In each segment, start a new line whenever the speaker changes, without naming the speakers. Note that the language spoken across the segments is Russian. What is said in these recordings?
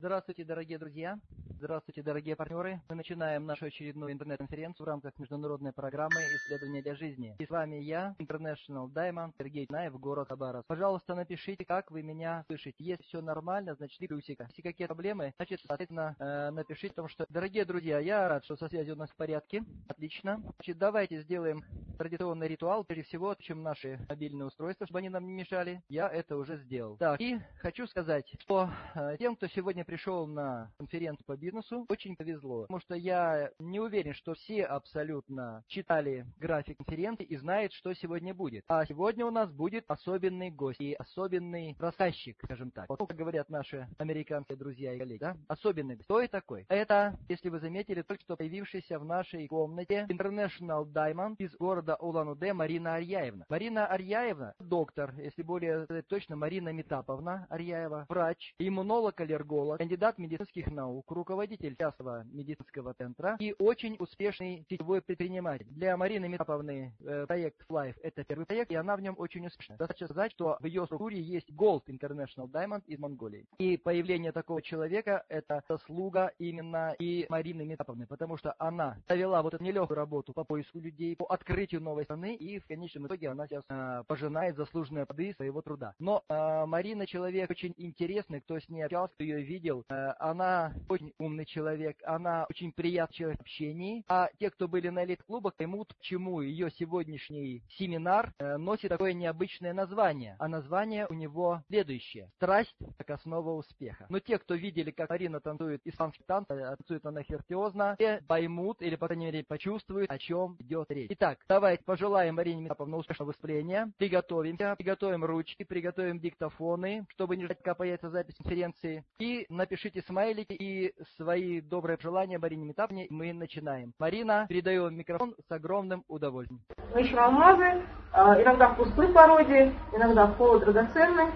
Здравствуйте, дорогие друзья! Здравствуйте, дорогие партнеры! Мы начинаем нашу очередную интернет-конференцию в рамках международной программы «Исследования для жизни». И с вами я, International Diamond, Сергей Наев, город Хабаровск. Пожалуйста, напишите, как вы меня слышите. Если все нормально, значит, плюсика. Если какие проблемы, значит, соответственно, напишите, потому что, дорогие друзья, я рад, что со связью у нас в порядке. Отлично. Значит, давайте сделаем традиционный ритуал. Прежде всего, отключим наши мобильные устройства, чтобы они нам не мешали. Я это уже сделал. Так, и хочу сказать, что тем, кто сегодня пришел на конференцию по бизнесу, очень повезло, потому что я не уверен, что все абсолютно читали график конференции и знают, что сегодня будет. А сегодня у нас будет особенный гость и особенный рассказчик, скажем так. Вот как говорят наши американские друзья и коллеги, да? Особенный. Кто и такой? Это, если вы заметили, только что появившийся в нашей комнате International Diamond из города Улан-Удэ Марина Арьяевна. Марина Арьяевна, доктор, если более точно, Марина Метаповна Арьяева, врач, иммунолог-аллерголог, кандидат медицинских наук, руководитель частного медицинского центра и очень успешный сетевой предприниматель. Для Марины Метаповны проект Life — это первый проект, и она в нем очень успешна. Достаточно сказать, что в ее структуре есть Gold International Diamond из Монголии. И появление такого человека — это заслуга именно и Марины Метаповны, потому что она провела вот эту нелегкую работу по поиску людей, по открытию новой страны, и в конечном итоге она сейчас пожинает заслуженные плоды своего труда. Но Марина человек очень интересный, кто с ней общался, кто ее видел. Она очень умный человек, она очень приятный человек в общении. А те, кто были на элит-клубах, поймут, почему ее сегодняшний семинар носит такое необычное название. А название у него следующее: «Страсть как основа успеха». Но те, кто видели, как Марина танцует испанский танц, танцует она виртуозно, те поймут или, по крайней мере, почувствуют, о чем идет речь. Итак, давайте пожелаем Марине Метаповне успешного выступления. Приготовимся, приготовим ручки, приготовим диктофоны, чтобы не ждать, пока появится запись конференции. И напишите смайлики и свои добрые пожелания Марине Метаповне. Мы начинаем. Марина, передаю вам микрофон с огромным удовольствием.
Мы ищем алмазы, иногда в пустой породе, иногда в полудрагоценной.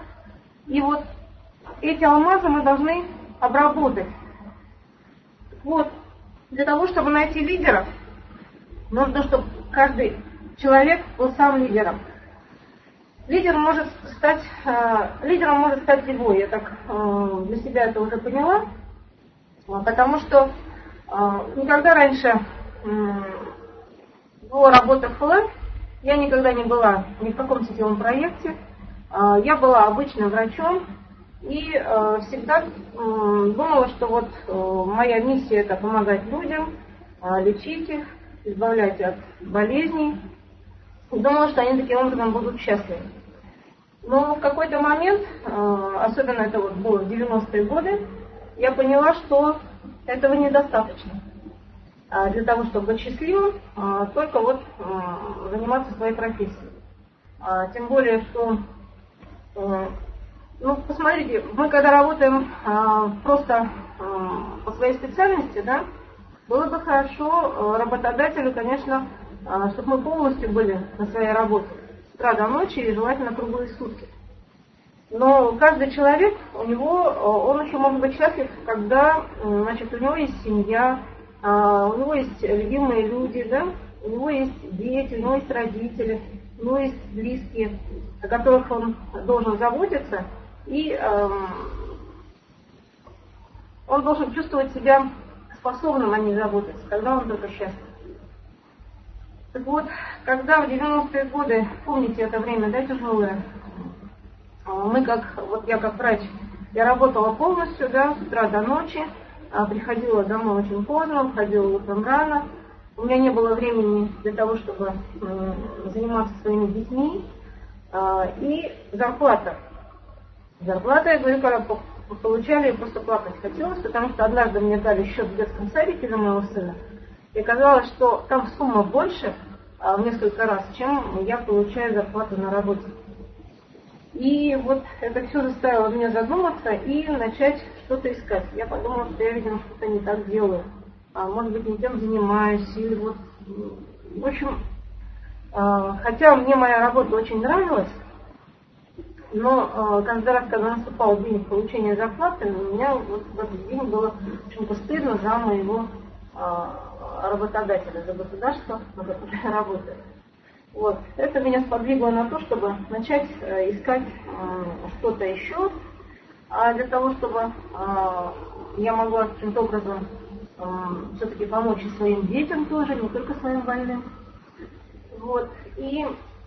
И вот эти алмазы мы должны обработать. Вот, для того, чтобы найти лидеров, нужно, чтобы каждый человек был сам лидером. Лидером может стать любой. Я так для себя это уже поняла, потому что никогда раньше до работы в ФЛР я никогда не была ни в каком сетевом проекте. Я была обычным врачом и всегда думала, что вот моя миссия — это помогать людям, лечить их, избавлять от болезней. И думала, что они таким образом будут счастливы. Но в какой-то момент, особенно это вот было в 90-е годы, я поняла, что этого недостаточно. Для того, чтобы быть счастливым, только вот заниматься своей профессией. Тем более, что, посмотрите, мы когда работаем просто по своей специальности, да, было бы хорошо работодателю, конечно, чтобы мы полностью были на своей работе с утра до ночи и желательно круглые сутки. Но каждый человек, он еще может быть счастлив, когда, значит, у него есть семья, у него есть любимые люди, да, у него есть дети, у него есть родители, у него есть близкие, о которых он должен заботиться, и он должен чувствовать себя способным о них заботиться, когда он только счастлив. Так вот, когда в 90-е годы, помните это время, да, тяжелое, я как врач, я работала полностью, да, с утра до ночи, приходила домой очень поздно, уходила утром рано, у меня не было времени для того, чтобы заниматься своими детьми, и зарплата, я говорю, когда получали, просто плакать хотелось, потому что однажды мне дали счет в детском садике за моего сына, и оказалось, что там сумма больше в несколько раз, чем я получаю зарплату на работе. И вот это все заставило меня задуматься и начать что-то искать. Я подумала, что я, видимо, что-то не так делаю. Может быть, не тем занимаюсь. И вот, в общем, хотя мне моя работа очень нравилась, но каждый раз, когда наступал день получения зарплаты, у меня вот в этот день было почему-то стыдно за моего работодателя, за государство, на которое я работаю. Вот. Это меня сподвигло на то, чтобы начать искать что-то еще, для того, чтобы я могла каким-то образом все-таки помочь и своим детям тоже, не только своим больным. Вот. И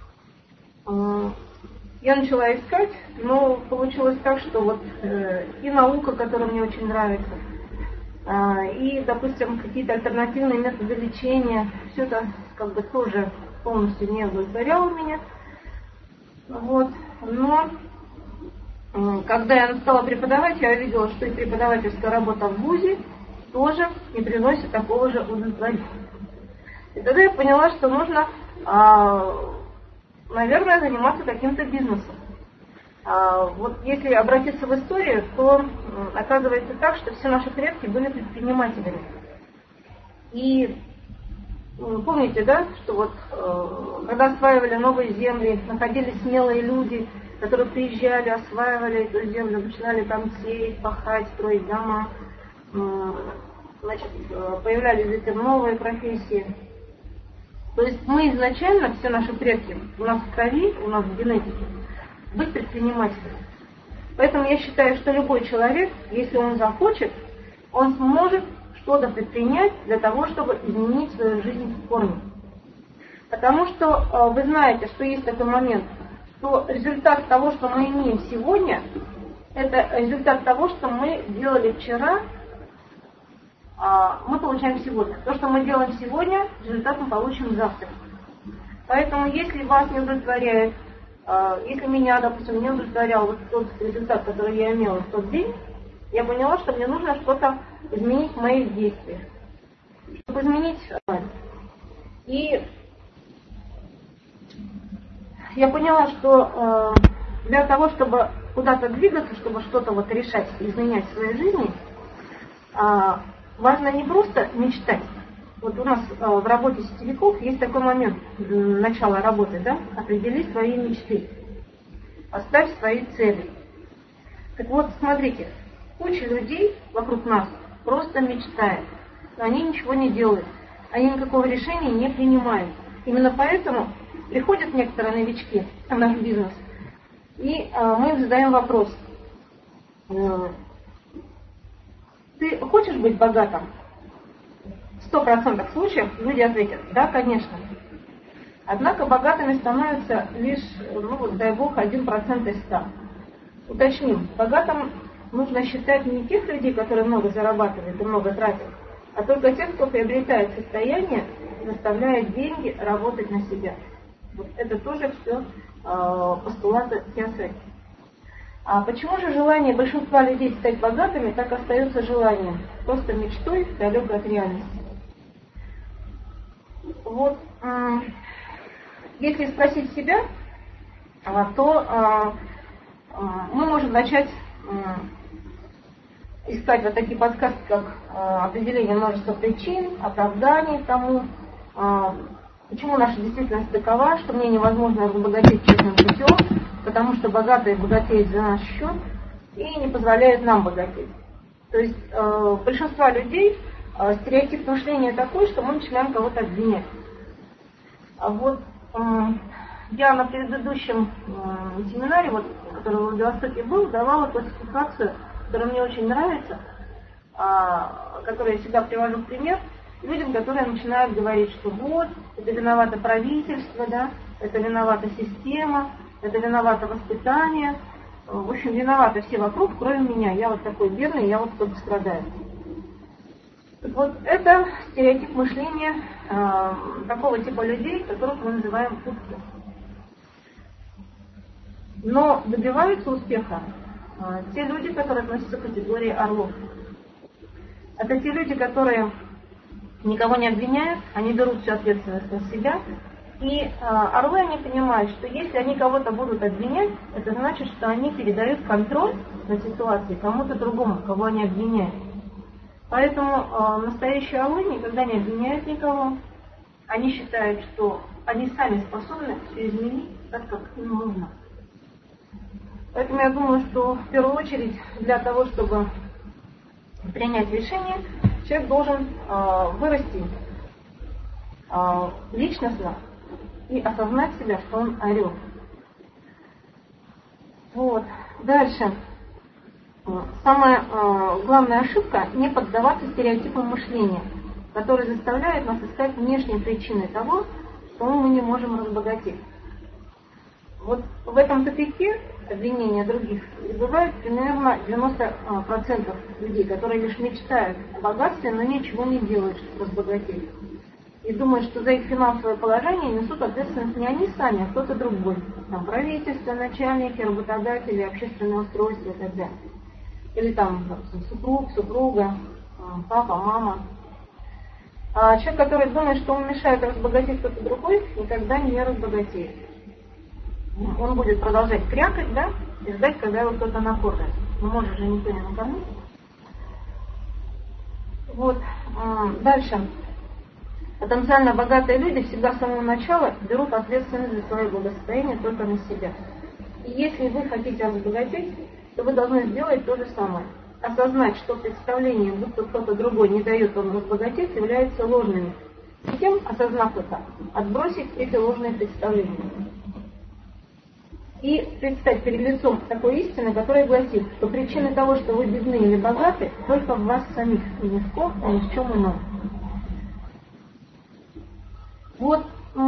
я начала искать, но получилось так, что вот и наука, которая мне очень нравится, и, допустим, какие-то альтернативные методы лечения, все это как бы тоже полностью не удовлетворяло меня. Вот. Но когда я стала преподавать, я увидела, что и преподавательская работа в ВУЗе тоже не приносит такого же удовлетворения. И тогда я поняла, что нужно, наверное, заниматься каким-то бизнесом. Вот если обратиться в историю, то оказывается так, что все наши предки были предпринимателями. И помните, да, что вот когда осваивали новые земли, находились смелые люди, которые приезжали, осваивали эту землю, начинали там сеять, пахать, строить дома, значит, появлялись затем новые профессии. То есть мы изначально, все наши предки, у нас в крови, у нас в генетике, быть предпринимателем. Поэтому я считаю, что любой человек, если он захочет, он сможет что-то предпринять для того, чтобы изменить свою жизнь в корне. Потому что вы знаете, что есть такой момент, что результат того, что мы имеем сегодня, это результат того, что мы делали вчера, мы получаем сегодня. То, что мы делаем сегодня, результат мы получим завтра. Поэтому, если вас не удовлетворяет, если меня, допустим, не удовлетворял вот тот результат, который я имела в тот день, я поняла, что мне нужно что-то изменить в моих действиях. Чтобы изменить. И я поняла, что для того, чтобы куда-то двигаться, чтобы что-то вот решать, изменять в своей жизни, важно не просто мечтать. Вот у нас в работе сетевиков есть такой момент начала работы, да? Определи свои мечты, поставь свои цели. Так вот, смотрите, куча людей вокруг нас просто мечтает, но они ничего не делают, они никакого решения не принимают. Именно поэтому приходят некоторые новички в наш бизнес, и мы им задаем вопрос: ты хочешь быть богатым? 100% случаев люди ответят: да, конечно. Однако богатыми становятся лишь, дай бог, 1% из 100. Уточним, богатым нужно считать не тех людей, которые много зарабатывают и много тратят, а только тех, кто приобретает состояние, заставляет деньги работать на себя. Вот это тоже все постулаты теософии. А почему же желание большинства людей стать богатыми так остается желанием? Просто мечтой, далекой от реальности. Вот, если спросить себя, то мы можем начать искать вот такие подсказки, как определение множества причин, оправданий тому, почему наша действительность такова, что мне невозможно разбогатеть честным путем, потому что богатые богатеют за наш счет и не позволяют нам богатеть. То есть большинство людей стереотип мышления такой, что мы начинаем кого-то обвинять. А вот я на предыдущем семинаре, вот, который в Владивостоке был, давала классификацию, которая мне очень нравится, которую я всегда привожу в пример, людям, которые начинают говорить, что вот, это виновато правительство, да, это виновата система, это виновато воспитание, в общем, виноваты все вокруг, кроме меня. Я вот такой бедный, я вот только страдаю. Так вот, это стереотип мышления такого типа людей, которых мы называем утки. Но добиваются успеха те люди, которые относятся к категории орлов. Это те люди, которые никого не обвиняют, они берут всю ответственность на себя. И орлы, они понимают, что если они кого-то будут обвинять, это значит, что они передают контроль на ситуации кому-то другому, кого они обвиняют. Поэтому настоящие орлы никогда не обвиняют никого. Они считают, что они сами способны все изменить так, как им нужно. Поэтому я думаю, что в первую очередь для того, чтобы принять решение, человек должен вырасти личностно и осознать себя, что он орел. Вот. Дальше. Самая главная ошибка – не поддаваться стереотипам мышления, которые заставляют нас искать внешние причины того, что мы не можем разбогатеть. Вот в этом тупике обвинения других бывает примерно 90% людей, которые лишь мечтают о богатстве, но ничего не делают, чтобы разбогатеть. И думают, что за их финансовое положение несут ответственность не они сами, а кто-то другой. Там правительство, начальники, работодатели, общественное устройство и так далее. Или там супруг, супруга, папа, мама. А человек, который думает, что он мешает разбогатеть кто-то другой, никогда не разбогатеет. Он будет продолжать крякать, да, и ждать, когда его кто-то накормит. Но может же никто не накормит. Вот. Дальше. Потенциально богатые люди всегда с самого начала берут ответственность за свое благосостояние только на себя. И если вы хотите разбогатеть, то вы должны сделать то же самое. Осознать, что представление, будто кто-то другой не дает вам разбогатеть, является ложными. Затем, осознав это, отбросить эти ложные представления. И предстать перед лицом такой истины, которая гласит, что причины того, что вы бедны или богаты, только в вас самих, и ни в ком, ни в чем ином. Вот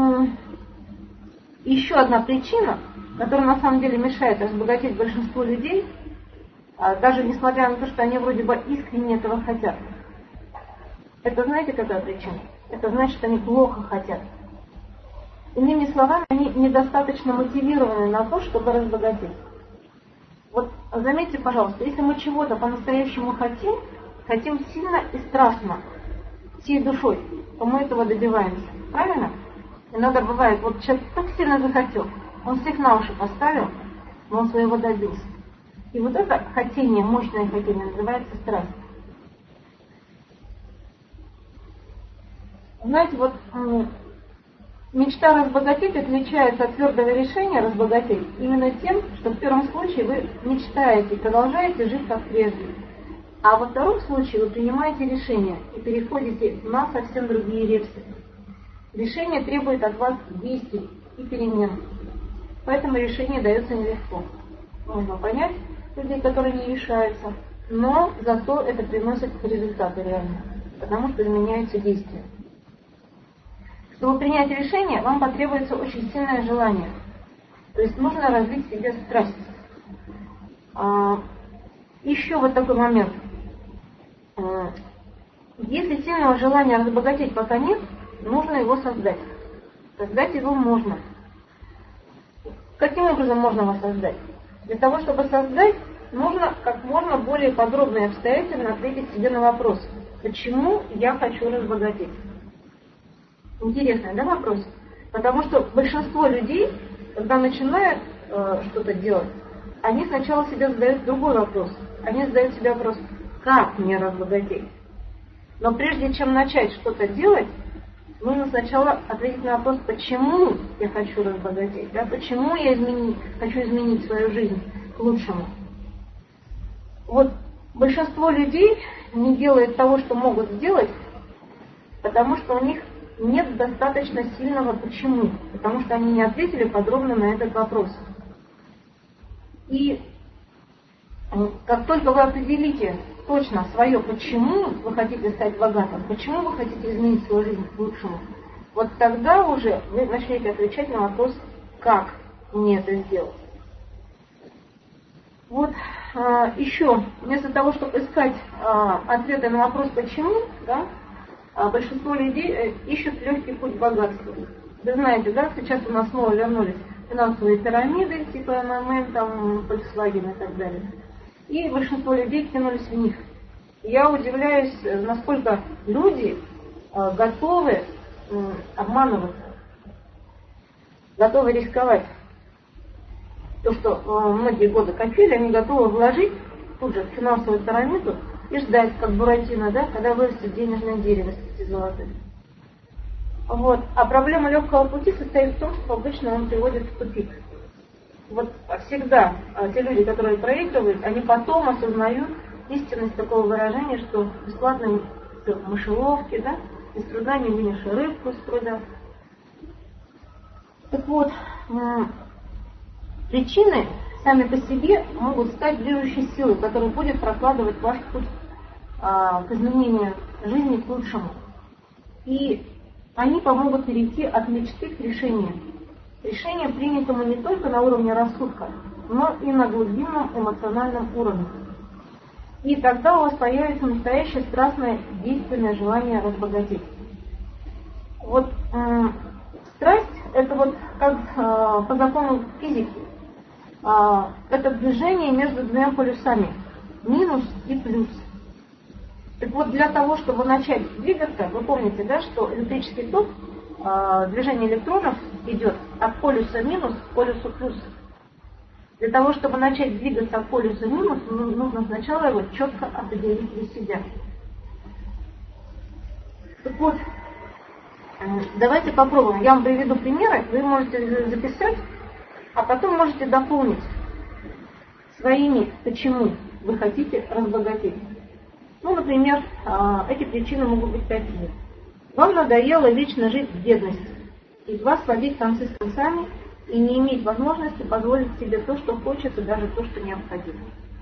еще одна причина, которая на самом деле мешает разбогатеть большинству людей, даже несмотря на то, что они вроде бы искренне этого хотят. Это знаете, какая причина? Это значит, что они плохо хотят. Иными словами, они недостаточно мотивированы на то, чтобы разбогатеть. Вот заметьте, пожалуйста, если мы чего-то по-настоящему хотим сильно и страстно, всей душой, то мы этого добиваемся. Правильно? Иногда бывает, вот человек так сильно захотел, он всех на уши поставил, но он своего добился. И вот это хотение, мощное хотение, называется страсть. Знаете, вот мечта разбогатеть отличается от твердого решения разбогатеть именно тем, что в первом случае вы мечтаете и продолжаете жить как прежде. А во втором случае вы принимаете решение и переходите на совсем другие рельсы. Решение требует от вас действий и перемен. Поэтому решение дается нелегко. Можно понять людей, которые не решаются, но зато это приносит результаты реально, потому что изменяются действия. Чтобы принять решение, вам потребуется очень сильное желание. То есть нужно развить в себе страсть. Еще вот такой момент. Если сильного желания разбогатеть пока нет, нужно его создать. Создать его можно. Каким образом можно его создать? Для того, чтобы создать, нужно как можно более подробно и обстоятельно ответить себе на вопрос, почему я хочу разбогатеть. Интересный, да, вопрос? Потому что большинство людей, когда начинают что-то делать, они сначала себе задают другой вопрос. Они задают себе вопрос, как мне разбогатеть? Но прежде чем начать что-то делать, нужно сначала ответить на вопрос, почему я хочу разбогатеть, да? Почему я хочу изменить свою жизнь к лучшему. Вот большинство людей не делает того, что могут сделать, потому что у них нет достаточно сильного почему, потому что они не ответили подробно на этот вопрос. И как только вы определите точно свое почему вы хотите стать богатым, почему вы хотите изменить свою жизнь к лучшему, вот тогда уже вы начнете отвечать на вопрос, как мне это сделать. Вот еще, вместо того, чтобы искать ответы на вопрос почему, да, большинство людей ищут легкий путь к богатству. Вы знаете, да, сейчас у нас снова вернулись финансовые пирамиды, типа МММ, там, Volkswagen и так далее. И большинство людей кинулись в них. Я удивляюсь, насколько люди готовы обманываться, готовы рисковать. То, что многие годы копили, они готовы вложить тут же в финансовую пирамиду и ждать, как Буратино, да, когда вырастет денежное дерево с 5 золотых. Вот. А проблема легкого пути состоит в том, что обычно он приводит в тупик. Вот всегда те люди, которые проигрывают, они потом осознают истинность такого выражения, что бесплатно в мышеловке, да, без труда не вынешь рыбку из пруда. Так вот, причины сами по себе могут стать движущей силой, которая будет прокладывать ваш путь к изменению жизни к лучшему. И они помогут перейти от мечты к решению. Решение принятому не только на уровне рассудка, но и на глубинном эмоциональном уровне. И тогда у вас появится настоящее страстное действенное желание разбогатеть. Вот страсть – это вот как по закону физики. Это движение между двумя полюсами – минус и плюс. Так вот, для того, чтобы начать двигаться, вы помните, да, что электрический ток, движение электронов идет от полюса минус к полюсу плюс. Для того, чтобы начать двигаться от полюса минус, нужно сначала его четко определить для себя. Так вот, давайте попробуем. Я вам приведу примеры, вы можете записать, а потом можете дополнить своими, почему вы хотите разбогатеть. Ну, например, эти причины могут быть такие. Вам надоело вечно жить в бедности, едва сводить концы с концами и не иметь возможности позволить себе то, что хочется, даже то, что необходимо.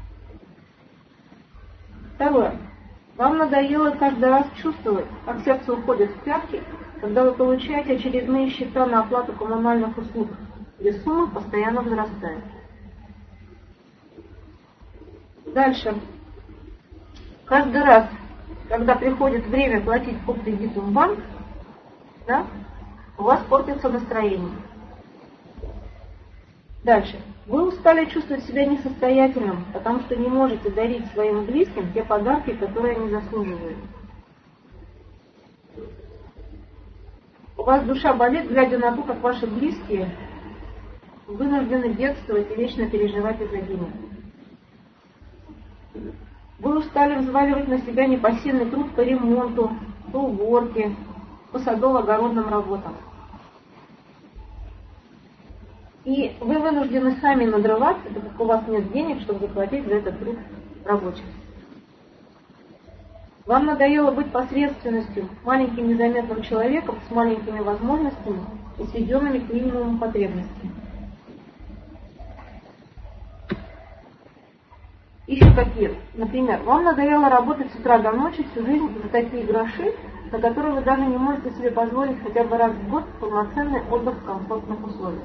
Второе. Вам надоело каждый раз чувствовать, как сердце уходит в пятки, когда вы получаете очередные счета на оплату коммунальных услуг, где сумма постоянно возрастает. Дальше. Каждый раз, когда приходит время платить по кредиту в банк, да, у вас портится настроение. Дальше. Вы устали чувствовать себя несостоятельным, потому что не можете дарить своим близким те подарки, которые они заслуживают. У вас душа болит, глядя на то, как ваши близкие вынуждены бедствовать и вечно переживать из-за денег. Вы устали взваливать на себя непосильный труд по ремонту, по уборке, по садово-огородным работам. И вы вынуждены сами надрываться, так как у вас нет денег, чтобы заплатить за этот труд рабочих. Вам надоело быть посредственностью, маленьким незаметным человеком с маленькими возможностями и сведенными к минимуму потребностями. Еще какие? Например, вам надоело работать с утра до ночи всю жизнь за такие гроши, на которые вы даже не можете себе позволить хотя бы раз в год полноценный отдых в комфортных условиях.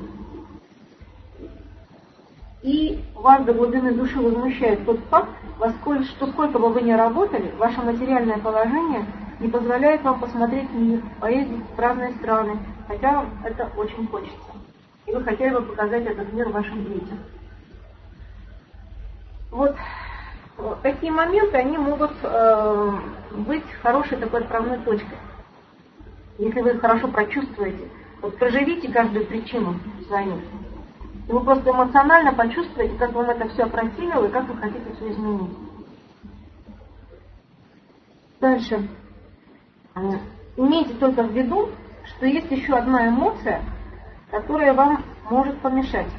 И вас до глубины души возмущает тот факт, что сколько бы вы ни работали, ваше материальное положение не позволяет вам посмотреть мир, поездить в разные страны, хотя вам это очень хочется. И вы хотели бы показать этот мир вашим детям. Вот такие моменты, они могут быть хорошей такой отправной точкой. Если вы хорошо прочувствуете, вот проживите каждую причину свою. И вы просто эмоционально почувствуете, как вам это все опротивило и как вы хотите все изменить. Дальше. Имейте только в виду, что есть еще одна эмоция, которая вам может помешать.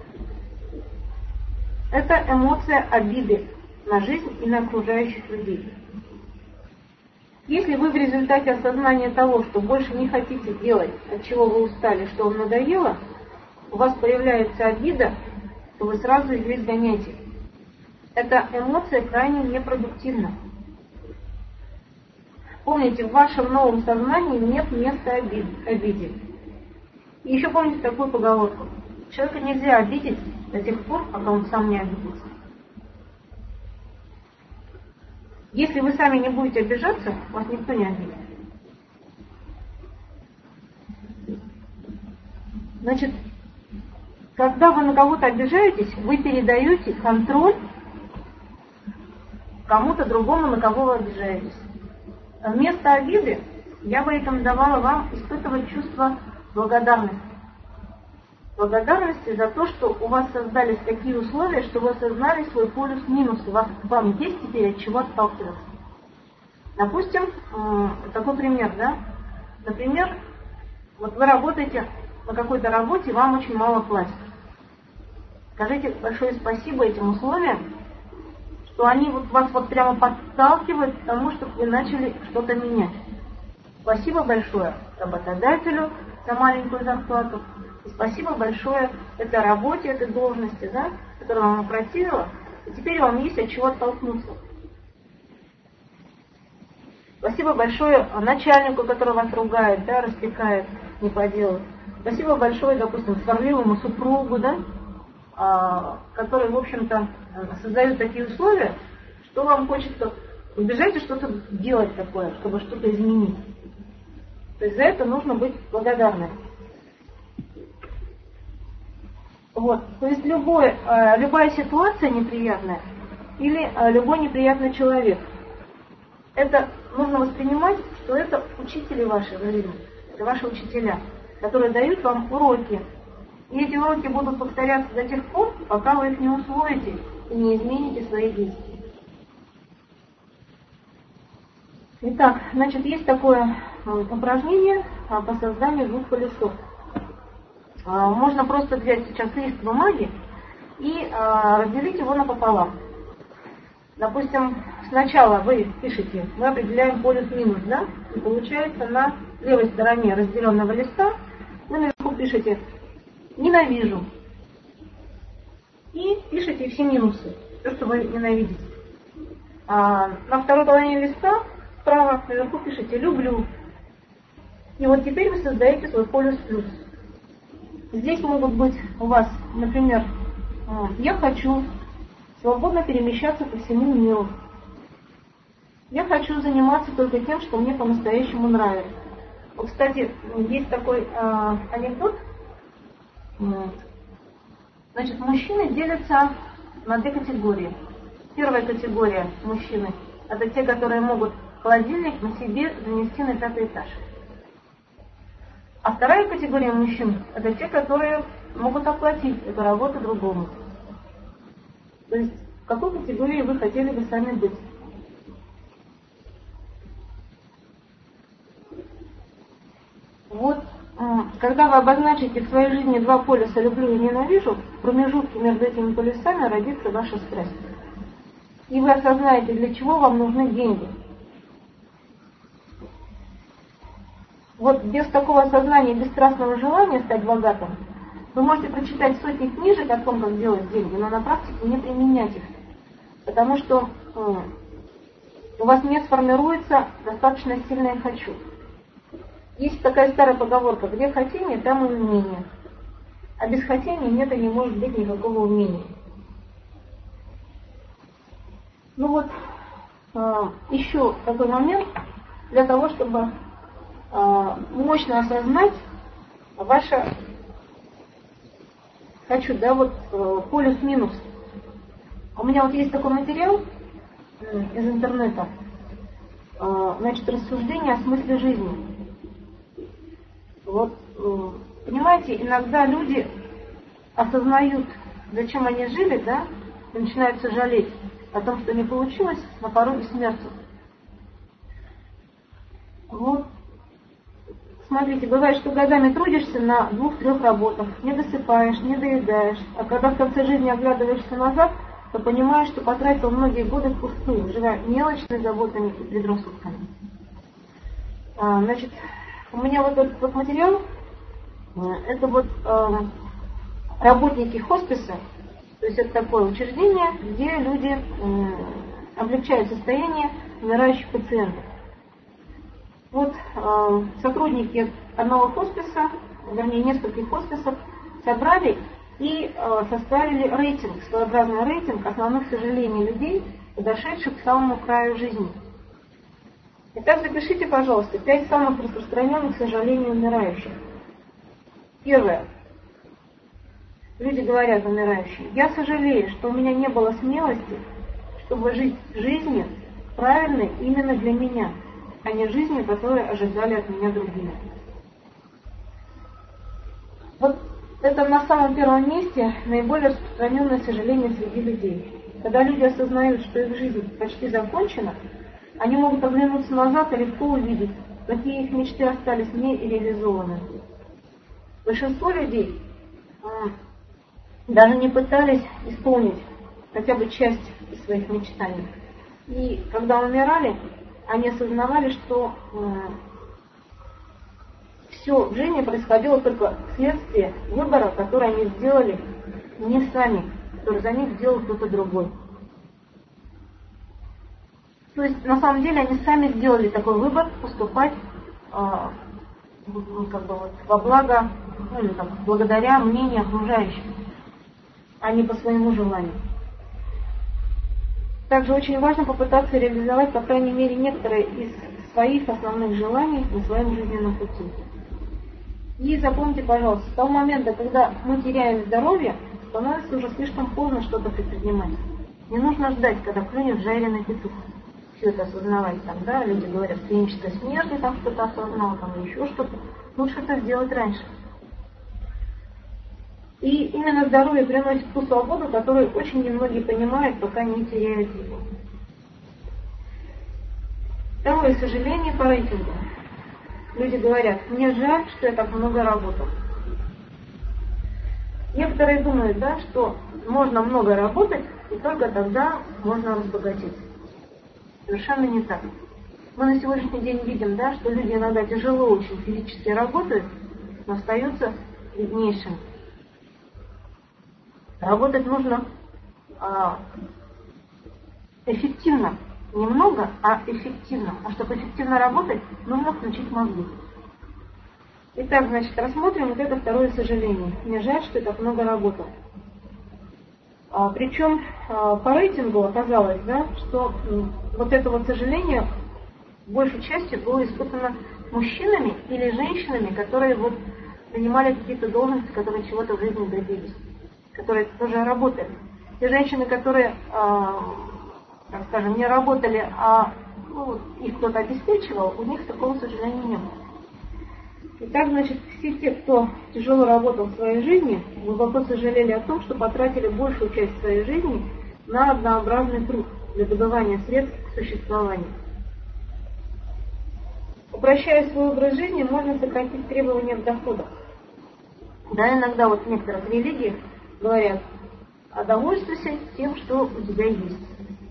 Это эмоция обиды на жизнь и на окружающих людей. Если вы в результате осознания того, что больше не хотите делать, от чего вы устали, что вам надоело, у вас появляется обида, то вы сразу ее изгоняете. Эта эмоция крайне непродуктивна. Помните, в вашем новом сознании нет места обиде. И еще помните такую поговорку. Человека нельзя обидеть до тех пор, пока он сам не обидится. Если вы сами не будете обижаться, вас никто не обидит. Значит, когда вы на кого-то обижаетесь, вы передаете контроль кому-то другому, на кого вы обижаетесь. Вместо обиды я бы рекомендовала вам испытывать чувство благодарности. Благодарности за то, что у вас создались такие условия, что вы осознали свой полюс минус, и вам есть теперь от чего отталкиваться. Допустим, такой пример, да? Например, вот вы работаете на какой-то работе, и вам очень мало платят. Скажите большое спасибо этим условиям, что они вас прямо подталкивают к тому, чтобы вы начали что-то менять. Спасибо большое работодателю за маленькую зарплату. И спасибо большое этой работе, этой должности, да, которая вам опротивила, и теперь вам есть от чего оттолкнуться. Спасибо большое начальнику, который вас ругает, да, распекает, не по делу. Спасибо большое, допустим, сварливому супругу, да, который, в общем-то, создает такие условия, что вам хочется убежать и что-то делать такое, чтобы что-то изменить. То есть за это нужно быть благодарным. Вот. То есть любая ситуация неприятная или любой неприятный человек, это нужно воспринимать, что это учители вашей жизни, это ваши учителя, которые дают вам уроки. И эти уроки будут повторяться до тех пор, пока вы их не усвоите и не измените свои действия. Итак, значит, есть такое упражнение по созданию двух полюсов. Можно просто взять сейчас лист бумаги и разделить его напополам. Допустим, сначала вы пишете, мы определяем полюс минус, да? И получается на левой стороне разделенного листа вы наверху пишете «ненавижу». И пишите все минусы, то, что вы ненавидите. На второй половине листа справа наверху пишите «люблю». И вот теперь вы создаете свой полюс плюс. Здесь могут быть у вас, например, «я хочу свободно перемещаться по всему миру». «Я хочу заниматься только тем, что мне по-настоящему нравится». Вот, кстати, есть такой анекдот. Значит, мужчины делятся на две категории. Первая категория мужчины – это те, которые могут холодильник на себе занести на 5-й этаж. А вторая категория мужчин – это те, которые могут оплатить эту работу другому. То есть, в какой категории вы хотели бы сами быть? Вот, когда вы обозначите в своей жизни два полюса «люблю» и «ненавижу», в промежутке между этими полюсами родится ваша страсть. И вы осознаете, для чего вам нужны деньги. Вот без такого осознания, без страстного желания стать богатым, вы можете прочитать сотни книжек о том, как делать деньги, но на практике не применять их. Потому что у вас не сформируется достаточно сильное «хочу». Есть такая старая поговорка: где хотение, там и умение. А без хотения нет и не может быть никакого умения. Ну вот, еще такой момент для того, чтобы мощно осознать ваше «хочу», да, вот полюс-минус. У меня вот есть такой материал из интернета, значит, рассуждение о смысле жизни. Вот, понимаете, иногда люди осознают, зачем они жили, да, и начинают сожалеть о том, что не получилось на пороге смерти. Вот, смотрите, бывает, что годами трудишься на 2-3 работах, не досыпаешь, не доедаешь, а когда в конце жизни оглядываешься назад, то понимаешь, что потратил многие годы впустую, живя мелочными заботами и предрассудками. Значит, у меня вот этот вот материал, это вот работники хосписа, то есть это такое учреждение, где люди облегчают состояние умирающих пациентов. Вот сотрудники одного хосписа, вернее нескольких хосписов, собрали и составили рейтинг, своеобразный рейтинг основных сожалений людей, подошедших к самому краю жизни. Итак, запишите, пожалуйста, 5 самых распространенных сожалений умирающих. Первое. Люди говорят умирающие: я сожалею, что у меня не было смелости, чтобы жить жизнью правильной именно для меня, а не жизнью, которую ожидали от меня другие. Вот это на самом первом месте наиболее распространенное сожаление среди людей. Когда люди осознают, что их жизнь почти закончена, они могут оглянуться назад и легко увидеть, какие их мечты остались не реализованы. Большинство людей даже не пытались исполнить хотя бы часть своих мечтаний. И когда умирали, они осознавали, что все в жизни происходило только вследствие выбора, который они сделали не сами, который за них сделал кто-то другой. То есть, на самом деле, они сами сделали такой выбор поступать во благо, благодаря мнению окружающих, а не по своему желанию. Также очень важно попытаться реализовать, по крайней мере, некоторые из своих основных желаний на своем жизненном пути. И запомните, пожалуйста, с того момента, когда мы теряем здоровье, становится уже слишком поздно что-то предпринимать. Не нужно ждать, когда клюнет жареный петух. Все это осознавать там, да, люди говорят, клинической смерти, там что-то осознал, там еще что-то. Лучше это сделать раньше. И именно здоровье приносит ту свободу, которую очень немногие понимают, пока не теряют его. Второе сожаление по рейтингу. Люди говорят, мне жаль, что я так много работал. Некоторые думают, да, что можно много работать, и только тогда можно разбогатеть. Совершенно не так. Мы на сегодняшний день видим, да, что люди иногда тяжело очень физически работают, но остаются беднейшими. Работать нужно эффективно. Немного, а эффективно. А чтобы эффективно работать, нужно включить мозги. Итак, значит, рассмотрим вот это второе сожаление. Мне жаль, что я так много работал. Причем по рейтингу оказалось, да, что вот это вот сожаление большей частью было испытано мужчинами или женщинами, которые вот занимали какие-то должности, которые чего-то в жизни добились, которые тоже работали. Те женщины, которые, так скажем, не работали, а их кто-то обеспечивал, у них такого сожаления не было. Итак, значит, все те, кто тяжело работал в своей жизни, глубоко сожалели о том, что потратили большую часть своей жизни на однообразный труд для добывания средств к существованию. Упрощая свой образ жизни, можно сократить требования к доходам. Да, иногда вот в некоторых религиях говорят, довольствуйся тем, что у тебя есть.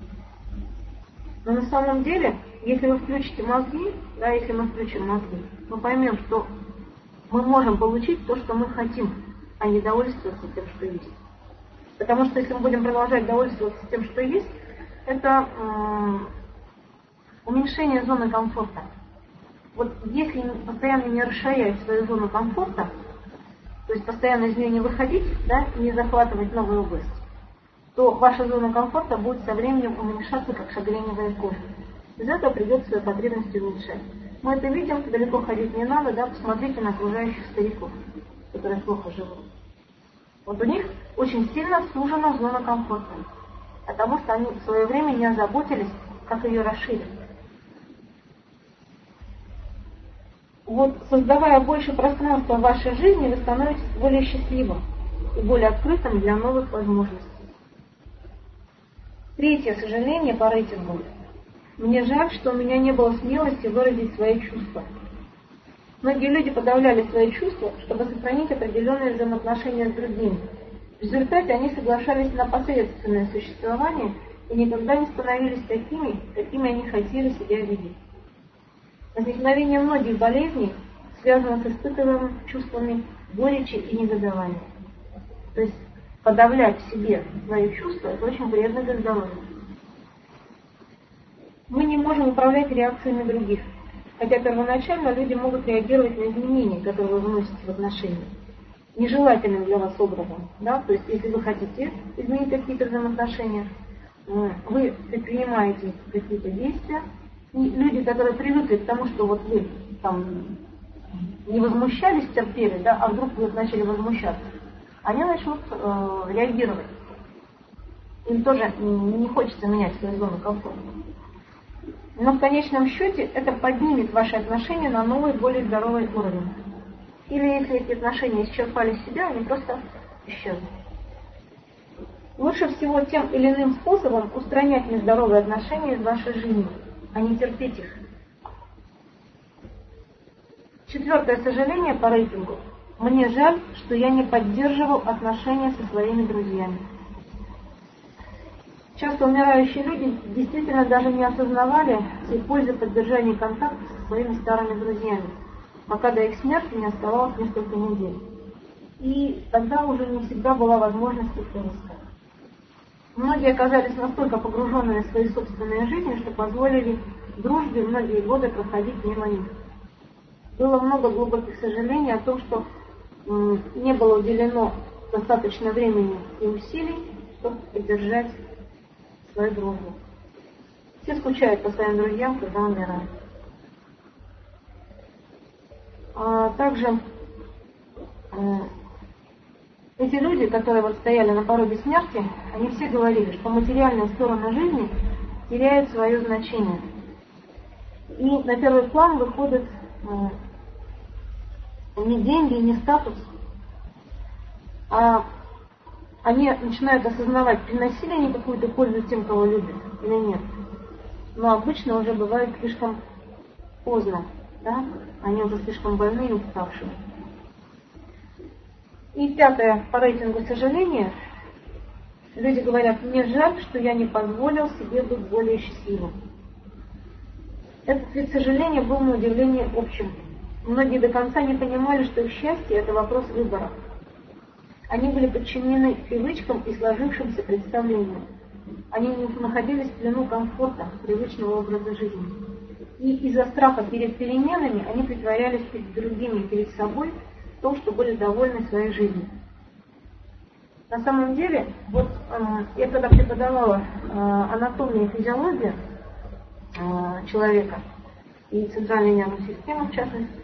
Но на самом деле, если вы включите мозги, да, если мы включим мозги, мы поймем, что мы можем получить то, что мы хотим, а не довольствоваться тем, что есть. Потому что если мы будем продолжать довольствоваться тем, что есть, это уменьшение зоны комфорта. Вот если постоянно не расширять свою зону комфорта, то есть постоянно из нее не выходить, да, не захватывать новые области, то ваша зона комфорта будет со временем уменьшаться, как шагреневая кожа. Из этого придется свои потребности уменьшать. Мы это видим, далеко ходить не надо, да, посмотрите на окружающих стариков, которые плохо живут. Вот у них очень сильно сужена зона комфорта, потому что они в свое время не озаботились, как ее расширить. Вот, создавая больше пространства в вашей жизни, вы становитесь более счастливым и более открытым для новых возможностей. Третье сожаление по рейтингу. Мне жаль, что у меня не было смелости выразить свои чувства. Многие люди подавляли свои чувства, чтобы сохранить определенные взаимоотношения с другими. В результате они соглашались на посредственное существование и никогда не становились такими, какими они хотели себя видеть. Возникновение многих болезней связано с испытываемыми чувствами горечи и негодования. То есть подавлять в себе свои чувства – это очень вредно для здоровья. Мы не можем управлять реакциями других, хотя первоначально люди могут реагировать на изменения, которые вы вносите в отношения, нежелательным для вас образом. Да? То есть если вы хотите изменить какие-то взаимоотношения, вы предпринимаете какие-то действия, и люди, которые привыкли к тому, что вот вы там не возмущались, терпели, да, а вдруг вы начали возмущаться, они начнут реагировать. Им тоже не хочется менять свою зону комфорта. Но в конечном счете это поднимет ваши отношения на новый, более здоровый уровень. Или если эти отношения исчерпали себя, они просто исчезнут. Лучше всего тем или иным способом устранять нездоровые отношения из вашей жизни, а не терпеть их. Четвертое сожаление по рейтингу. Мне жаль, что я не поддерживал отношения со своими друзьями. Часто умирающие люди действительно даже не осознавали всей пользы поддержания контакта со своими старыми друзьями. пока до их смерти не оставалось несколько недель. И тогда уже не всегда была возможность их искать. Многие оказались настолько погруженными в свои собственные жизни, что позволили дружбе многие годы проходить мимо них. Было много глубоких сожалений о том, что не было уделено достаточно времени и усилий, чтобы поддержать свою дружбу. Все скучают по своим друзьям, когда умирают. Также эти люди, которые вот стояли на пороге смерти, они все говорили, что материальная сторона жизни теряет свое значение. И на первый план выходят не деньги, не статус, а они начинают осознавать, приносили они какую-то пользу тем, кого любят, или нет. Но обычно уже бывает слишком поздно, да? Они уже слишком больны и уставшие. И пятое по рейтингу сожаления. Люди говорят, мне жаль, что я не позволил себе быть более счастливым. Этот вид сожаления был на удивление общим. Многие до конца не понимали, что их счастье – это вопрос выбора. Они были подчинены привычкам и сложившимся представлениям. Они не находились в плену комфорта, привычного образа жизни. И из-за страха перед переменами они притворялись перед другими, перед собой, в том, что были довольны своей жизнью. На самом деле, вот я когда преподавала анатомию и физиологию человека и центральную нервную систему, в частности,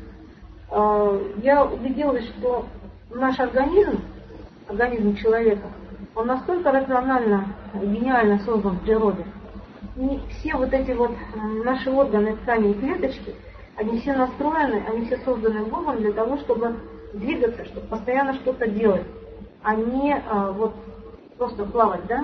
я убедилась, что наш организм человека, он настолько рационально, гениально создан в природе. И все вот эти вот наши органы, ткани и клеточки, они все настроены, они все созданы Богом для того, чтобы двигаться, чтобы постоянно что-то делать, а не вот просто плавать, да,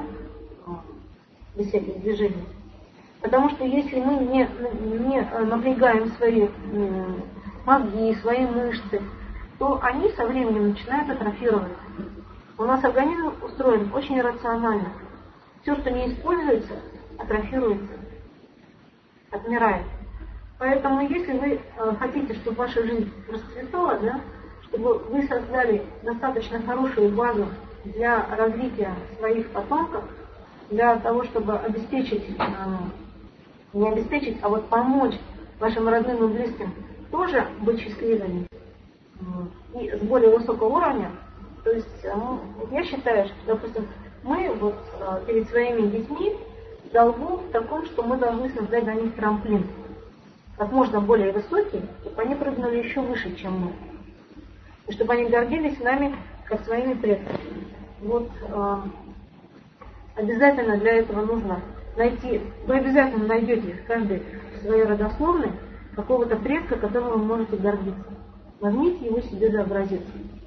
без всяких движений. Потому что если мы не напрягаем свои мозги, свои мышцы, то они со временем начинают атрофироваться. У нас организм устроен очень рационально. Все, что не используется, атрофируется, отмирает. Поэтому если вы хотите, чтобы ваша жизнь расцветала, да, чтобы вы создали достаточно хорошую базу для развития своих потомков, для того, чтобы обеспечить, не обеспечить, а вот помочь вашим родным и близким тоже быть счастливыми и с более высокого уровня. То есть я считаю, что, допустим, мы вот перед своими детьми в долгу в таком, что мы должны создать для них трамплин, как можно более высокий, чтобы они прыгнули еще выше, чем мы. И чтобы они гордились нами, как своими предками. Вот обязательно для этого нужно найти, вы обязательно найдете каждый в своей родословной какого-то предка, которым вы можете гордиться. Возьмите его себе за образец.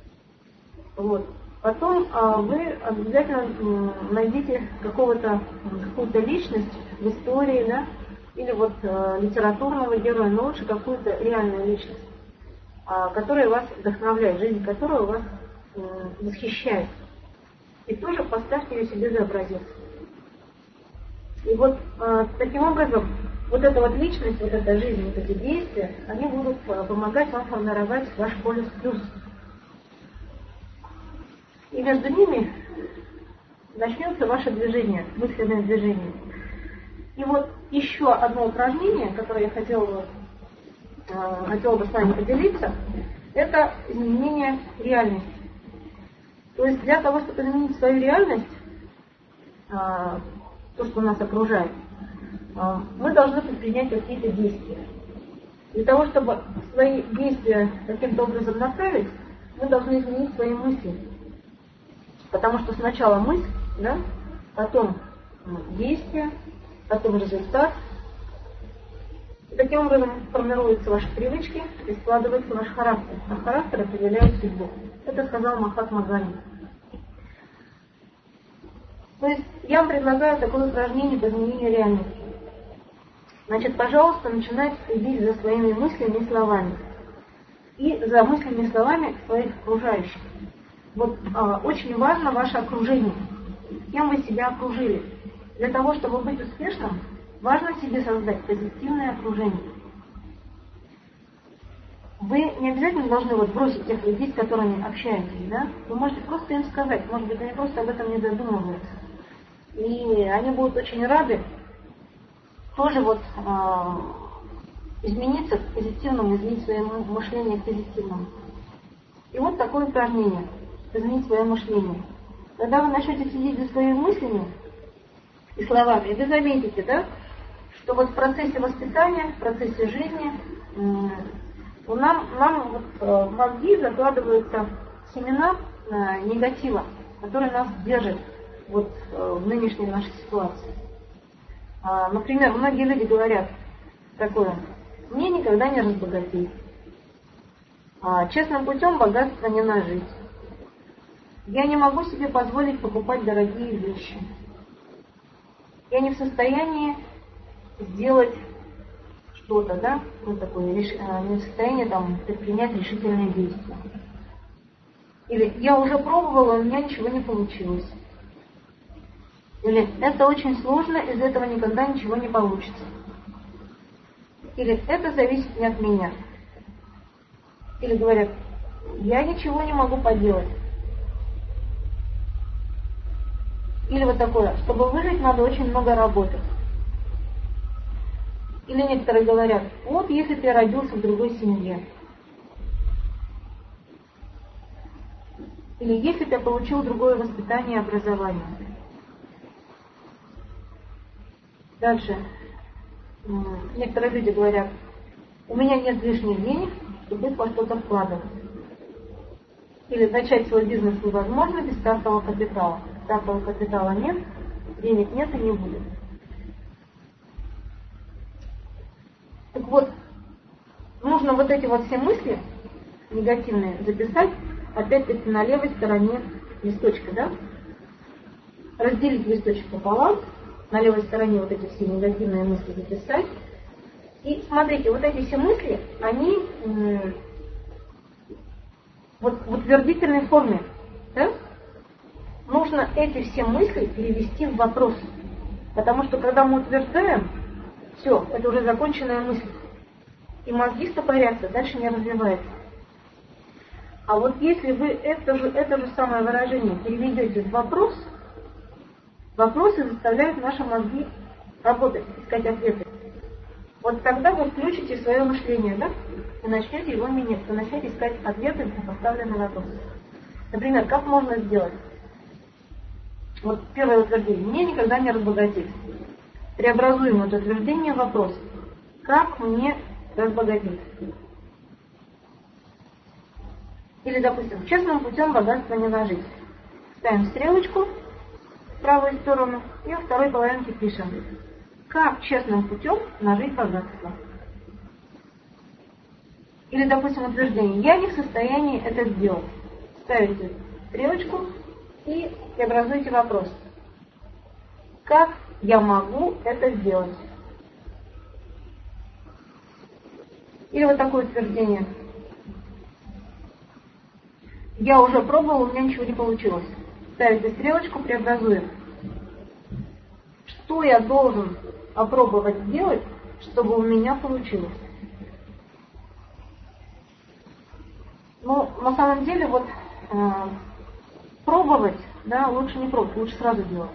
Вот. Потом вы обязательно найдите какую-то личность в истории, да, или вот литературного героя, но лучше какую-то реальную личность, которая вас вдохновляет, жизнь которой вас восхищает. И тоже поставьте ее себе за образец. И вот таким образом, вот эта вот личность, вот эта жизнь, вот эти действия, они будут помогать вам формировать ваш полюс плюс. И между ними начнется ваше движение, мысленное движение. И вот еще одно упражнение, которое я хотела бы с вами поделиться, это изменение реальности. То есть для того, чтобы изменить свою реальность, то, что нас окружает, мы должны предпринять какие-то действия. Для того, чтобы свои действия каким-то образом направить, мы должны изменить свои мысли. Потому что сначала мысль, да, потом действие, потом результат. И таким образом формируются ваши привычки и складывается ваш характер. А характер определяет судьбу. Это сказал Махатма Ганди. То есть я вам предлагаю такое упражнение по изменению реальности. Значит, пожалуйста, начинайте следить за своими мыслями и словами. И за мыслями и словами своих окружающих. Вот очень важно ваше окружение. Кем вы себя окружили. Для того, чтобы быть успешным, важно себе создать позитивное окружение. Вы не обязательно должны вот бросить тех людей, с которыми общаетесь, да? Вы можете просто им сказать, может быть, они просто об этом не задумываются. И они будут очень рады тоже вот измениться к позитивному, изменить свое мышление к позитивному. И вот такое упражнение, изменить свое мышление. Когда вы начнете следить за своими мыслями и словами, вы заметите, да, что вот в процессе воспитания, в процессе жизни нам вот, в мозги закладываются семена негатива, которые нас держат вот, в нынешней нашей ситуации. Например, многие люди говорят такое: мне никогда не разбогатеть, честным путем богатство не нажить, я не могу себе позволить покупать дорогие вещи, я не в состоянии сделать что-то, да, вот такое, не в состоянии там предпринять решительные действия. Или я уже пробовала, у меня ничего не получилось. Или это очень сложно, из этого никогда ничего не получится. Или это зависит не от меня. Или говорят, я ничего не могу поделать. Или вот такое, чтобы выжить, надо очень много работать. Или некоторые говорят, вот если ты родился в другой семье. Или если ты получил другое воспитание и образование. Дальше. Некоторые люди говорят, у меня нет лишних денег, чтобы их во что-то вкладывать. Или начать свой бизнес невозможно без стартового капитала. Стартового капитала нет, денег нет и не будет. Так вот, нужно вот эти вот все мысли негативные записать, опять-таки на левой стороне листочка, да? Разделить листочек пополам, на левой стороне вот эти все негативные мысли записать. И смотрите, вот эти все мысли, они вот в утвердительной форме, да? Нужно эти все мысли перевести в вопрос. Потому что когда мы утверждаем, все, это уже законченная мысль. И мозги стопорятся, дальше не развивается. А вот если вы это же самое выражение переведете в вопрос, вопросы заставляют наши мозги работать, искать ответы. Вот тогда вы включите свое мышление, да? И начнете его менять, вы начнете искать ответы на поставленный вопрос. Например, как можно сделать? Вот первое утверждение. Мне никогда не разбогатеть. Преобразуем это утверждение в вопрос. Как мне разбогатеть? Или, допустим, честным путем богатство не нажить. Ставим стрелочку в правую сторону и во второй половинке пишем. Как честным путем нажить богатство? Или, допустим, утверждение. Я не в состоянии это сделать. Ставите стрелочку и преобразуйте вопрос. Как я могу это сделать? Или вот такое утверждение. Я уже пробовал, у меня ничего не получилось. Ставите стрелочку, преобразуем. Что я должен попробовать сделать, чтобы у меня получилось? Ну, на самом деле, вот пробовать, да, лучше не пробовать, лучше сразу делать.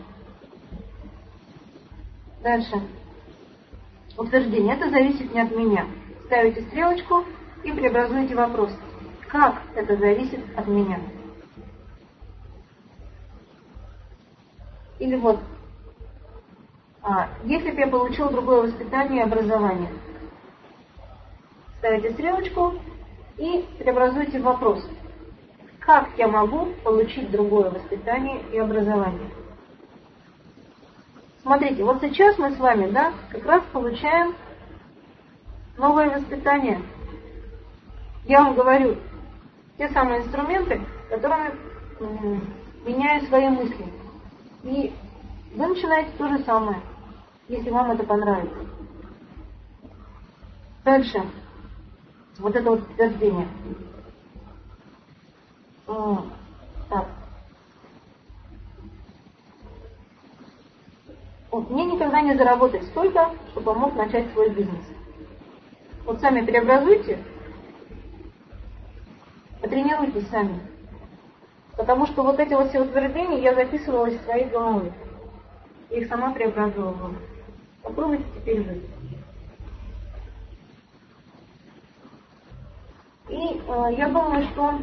Дальше. Утверждение. Это зависит не от меня. Ставите стрелочку и преобразуете вопрос. Как это зависит от меня? Или вот. Если бы я получил другое воспитание и образование. Ставите стрелочку и преобразуйте в вопрос. Как я могу получить другое воспитание и образование? Смотрите, вот сейчас мы с вами, да, как раз получаем новое воспитание. Я вам говорю те самые инструменты, которыми меняю свои мысли. И вы начинаете то же самое, если вам это понравится. Дальше. Вот это вот утверждение. Так. Вот, мне никогда не заработать столько, чтобы он мог начать свой бизнес. Вот сами преобразуйте Потренируйтесь сами. Потому что вот эти вот все утверждения я записывала из своей головы. Я их сама преобразовывала. Попробуйте теперь вы. И я думаю, что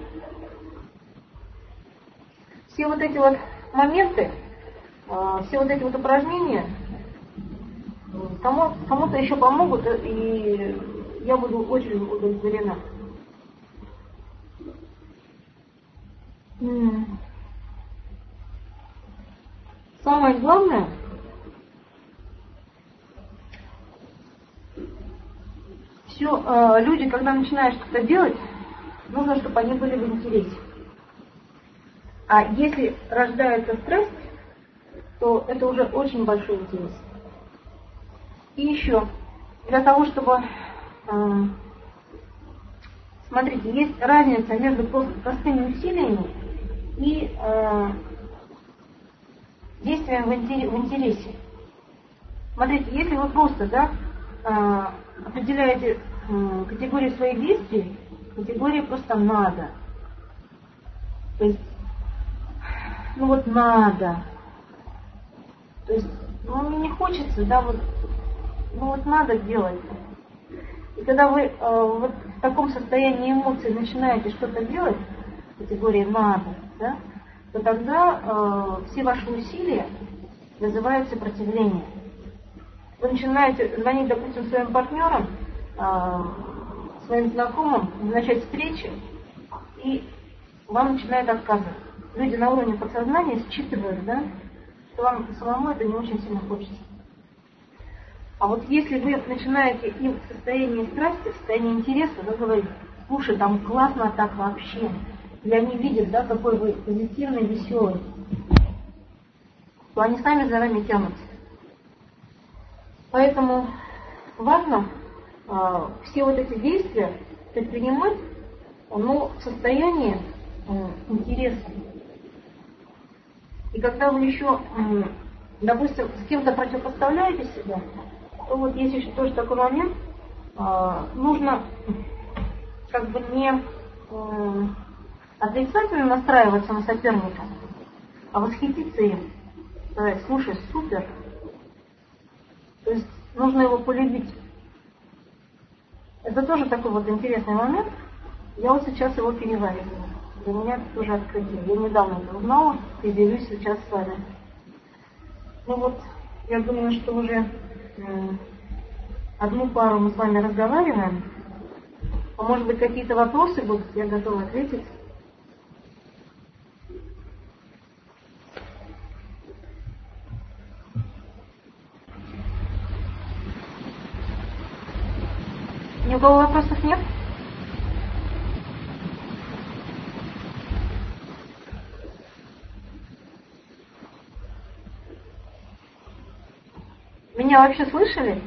все вот эти вот моменты, все вот эти вот упражнения кому-то еще помогут, и я буду очень удовлетворена. Самое главное, люди, когда начинают что-то делать, нужно, чтобы они были в интересе. А если рождается страсть, то это уже очень большой интерес. И еще, для того, чтобы... Смотрите, есть разница между простыми усилиями и действием в интересе. Смотрите, если вы просто определяете категорию своих действий, категория просто надо. То есть, надо. То есть, мне не хочется, надо делать. И когда вы в таком состоянии эмоций начинаете что-то делать, категории надо, то тогда все ваши усилия вызывают сопротивление. Вы начинаете звонить, допустим, своим партнерам, своим знакомым, назначать встречи, и вам начинают отказывать. Люди на уровне подсознания считывают, что вам самому это не очень сильно хочется. А вот если вы начинаете им в состоянии страсти, в состоянии интереса, вы говорите, слушай, там классно так вообще. И они видят, какой вы позитивный, веселый, то они сами за вами тянутся. Поэтому важно все вот эти действия предпринимать, но в состоянии интереса. И когда вы еще, допустим, с кем-то противопоставляете себя, то вот есть еще тоже такой момент, нужно не отрицательно настраиваться на соперника, а восхититься им. Сказать, слушай, супер. То есть нужно его полюбить. Это тоже такой вот интересный момент. Я вот сейчас его перевариваю. Для меня это тоже открытие. Я недавно это узнала и делюсь сейчас с вами. Я думаю, что уже одну пару мы с вами разговариваем. А может быть, какие-то вопросы будут, я готова ответить. Ни у кого вопросов нет? Меня вообще слышали?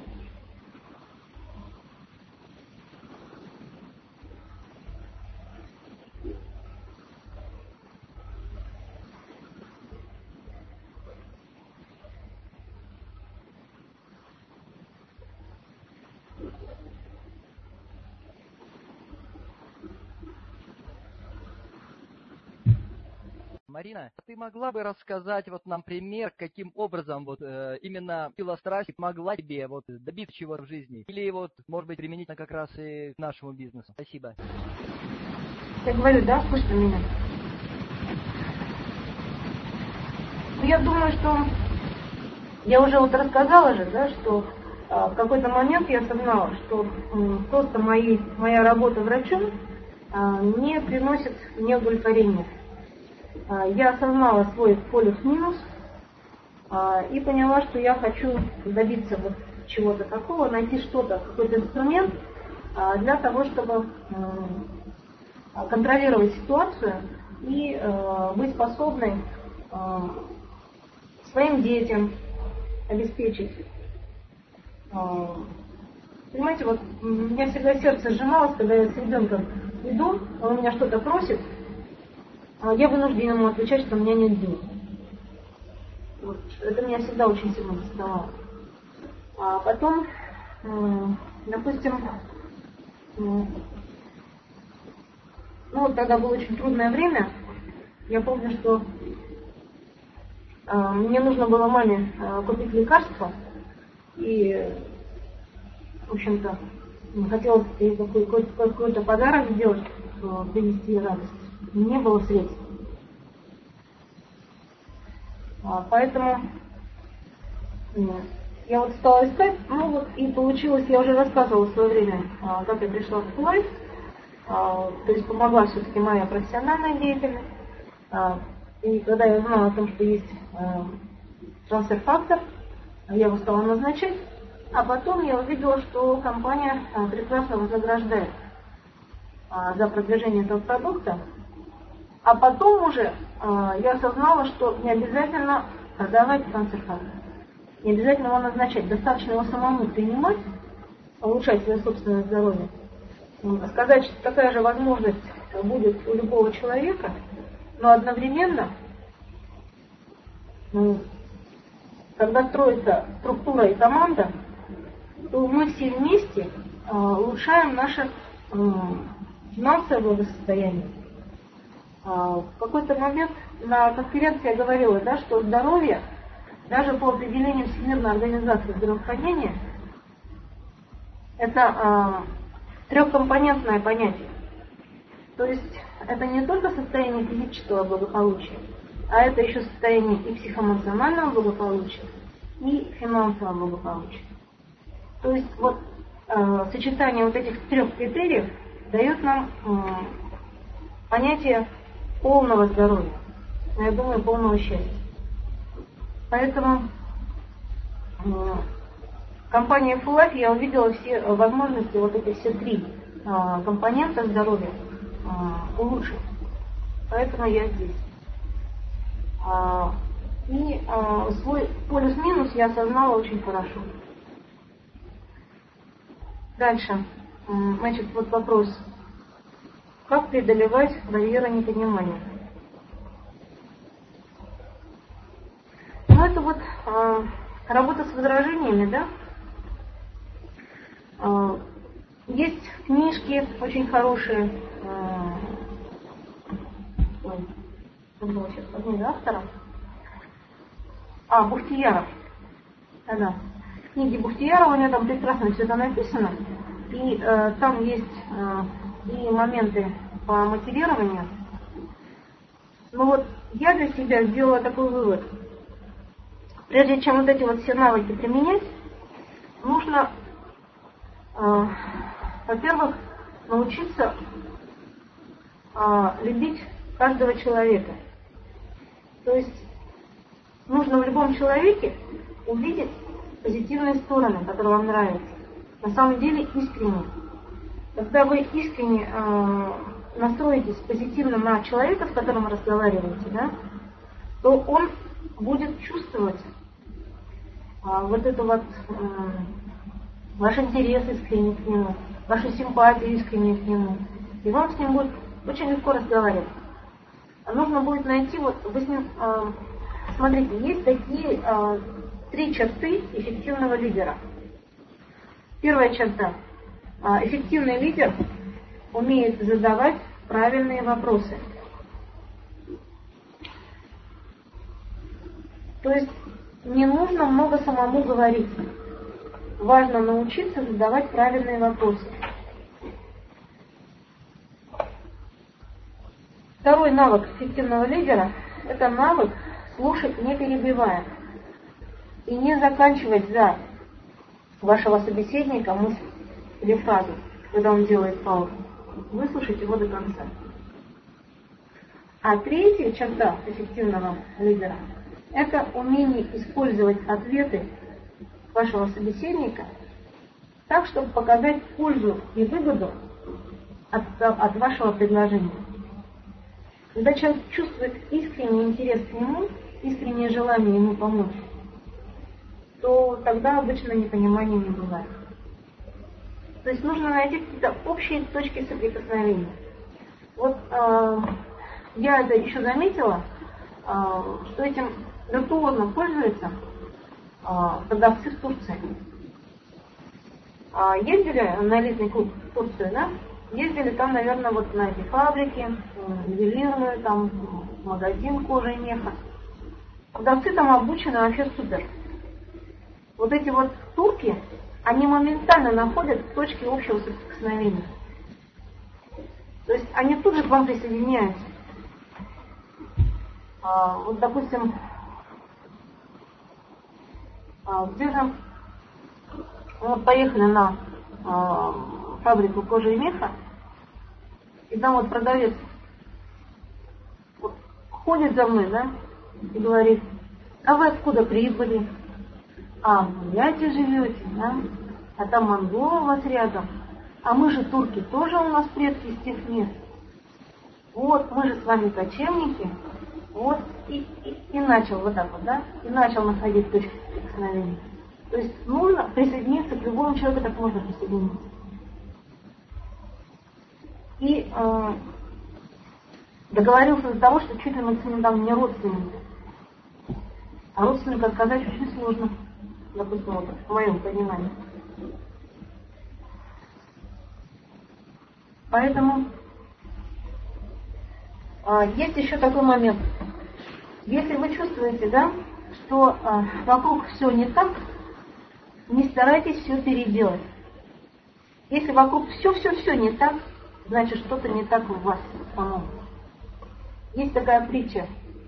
Марина, ты могла бы рассказать нам пример, каким образом именно сила страсти помогла тебе добиться чего-то в жизни? Или может быть, применительно как раз и к нашему бизнесу? Спасибо.
Я говорю, слышно меня? Я думаю, что я уже рассказала же, что в какой-то момент я осознала, что просто моя работа врачом не приносит мне удовлетворения. Я осознала свой полюс-минус и поняла, что я хочу добиться чего-то такого, найти что-то, какой-то инструмент для того, чтобы контролировать ситуацию и быть способной своим детям обеспечить. Понимаете, у меня всегда сердце сжималось, когда я с ребенком иду, он у меня что-то просит, я вынуждена ему отвечать, что у меня нет денег. Это меня всегда очень сильно доставало. А потом, допустим, Ну, вот тогда было очень трудное время. Я помню, что мне нужно было маме купить лекарства. И, в общем-то, хотелось ей какой-то подарок сделать, принести ей радость. Не было средств. Поэтому я вот стала искать, ну вот и получилось, я уже рассказывала в свое время, как я пришла в Life, то есть помогла все-таки моя профессиональная деятельность. И когда я узнала о том, что есть трансфер-фактор, я его стала назначать, а потом я увидела, что компания прекрасно вознаграждает за продвижение этого продукта. А потом уже я осознала, что не обязательно продавать трансфер-фактор. Не обязательно его назначать, достаточно его самому принимать, улучшать свое собственное здоровье. Сказать, что такая же возможность будет у любого человека, но одновременно, когда строится структура и команда, то мы все вместе улучшаем наше финансовое благосостояние. В какой-то момент на конференции я говорила, да, что здоровье, даже по определению Всемирной организации здравоохранения, это трехкомпонентное понятие. То есть это не только состояние физического благополучия, а это еще состояние и психоэмоционального благополучия, и финансового благополучия. То есть вот сочетание вот этих трех критериев дает нам понятие полного здоровья, я думаю, полного счастья. Поэтому компания Full Life, я увидела все возможности, вот эти все три компонента здоровья улучшить. Поэтому я здесь. И свой полюс-минус я осознала очень хорошо. Дальше. Значит, вот вопрос. Как преодолевать барьеры непонимания? Ну, это вот работа с возражениями, да? Есть книжки очень хорошие. Забыла сейчас фамилию автора. Бухтияров. Да. Книги Бухтиярова, у меня там прекрасно все это написано. И там есть и моменты по мотивированию. Но вот я для себя сделала такой вывод. Прежде чем вот эти вот все навыки применять, нужно, во-первых, научиться любить каждого человека. То есть нужно в любом человеке увидеть позитивные стороны, которые вам нравятся. На самом деле искренне. Когда вы искренне настроитесь позитивно на человека, с которым вы разговариваете, да, то он будет чувствовать вот это вот ваш интерес искренний к нему, вашу симпатию искреннюю к нему. И вам с ним будет очень легко разговаривать. Нужно будет найти, вот вы с ним, смотрите, есть такие три черты эффективного лидера. Первая черта. Эффективный лидер умеет задавать правильные вопросы. То есть не нужно много самому говорить. Важно научиться задавать правильные вопросы. Второй навык эффективного лидера – это навык слушать, не перебивая. И не заканчивать за вашего собеседника мысль или фразу, когда он делает паузу. Выслушать его до конца. А третья черта эффективного лидера – это умение использовать ответы вашего собеседника так, чтобы показать пользу и выгоду от вашего предложения. Когда человек чувствует искренний интерес к нему, искреннее желание ему помочь, то тогда обычно непонимания не бывает. То есть нужно найти какие-то общие точки соприкосновения. Вот я это еще заметила, что этим виртуозно пользуются продавцы в Турции. Ездили на элитный клуб в Турцию, да? ездили там, наверное, вот на эти фабрики, ювелирную, там магазин кожи и меха. Продавцы там обучены вообще супер. Вот эти вот турки, они моментально находят точки общего соприкосновения. То есть они тут же к вам присоединяются. Вот, допустим, где-то мы поехали на фабрику кожи и меха, и там вот продавец вот ходит за мной, да, и говорит: а вы откуда прибыли? А, в Бурятии живете, да? А там монголы у вас рядом. А мы же турки, тоже у нас предки из тех мест. Вот, мы же с вами кочевники. Вот, и начал вот так вот, да? И начал находить точки соприкосновения. То есть нужно присоединиться к любому человеку, так можно присоединиться. И договорился до того, что чуть ли мы с ним там не родственники. А родственника сказать очень сложно. Допустим, вот в моем понимании. Поэтому есть еще такой момент. Если вы чувствуете, да, что вокруг все не так, не старайтесь все переделать. Если вокруг все не так, значит что-то не так в вас самом. Есть такая притча.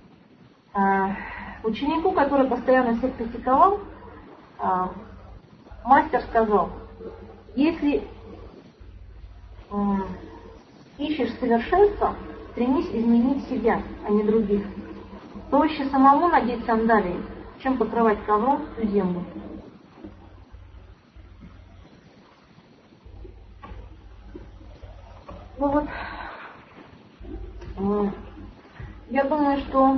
Ученику, который постоянно всех критиковал, мастер сказал: если ищешь совершенства, стремись изменить себя, а не других. Проще самому надеть сандалии, чем покрывать ковром всю землю. Ну вот, я думаю, что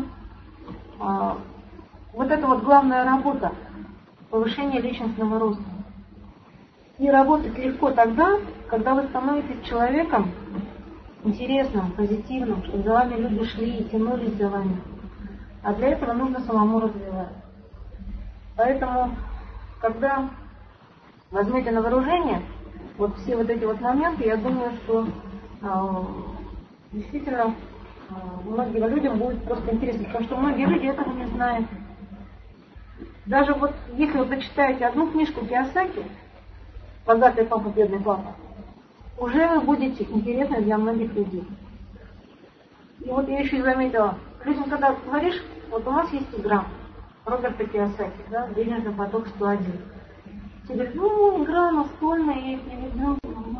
вот это вот главная работа — повышение личностного роста. И работать легко тогда, когда вы становитесь человеком интересным, позитивным, чтобы за вами люди шли и тянулись за вами. А для этого нужно самому развиваться. Поэтому, когда возьмете на вооружение вот все вот эти вот моменты, я думаю, что действительно многим людям будет просто интересно, потому что многие люди этого не знают. Даже вот если вы почитаете одну книжку Кийосаки «Богатый папа, бедный папа», уже вы будете интересны для многих людей. И вот я еще и заметила, людям, когда говоришь, вот у нас есть игра Роберта Кийосаки, да, «Денежный поток 101». Все говорят: ну, игра настольная, я их не люблю.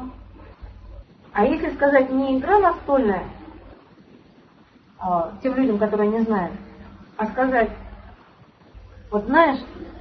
А если сказать не игра настольная, тем людям, которые не знают, а сказать: вот знаешь,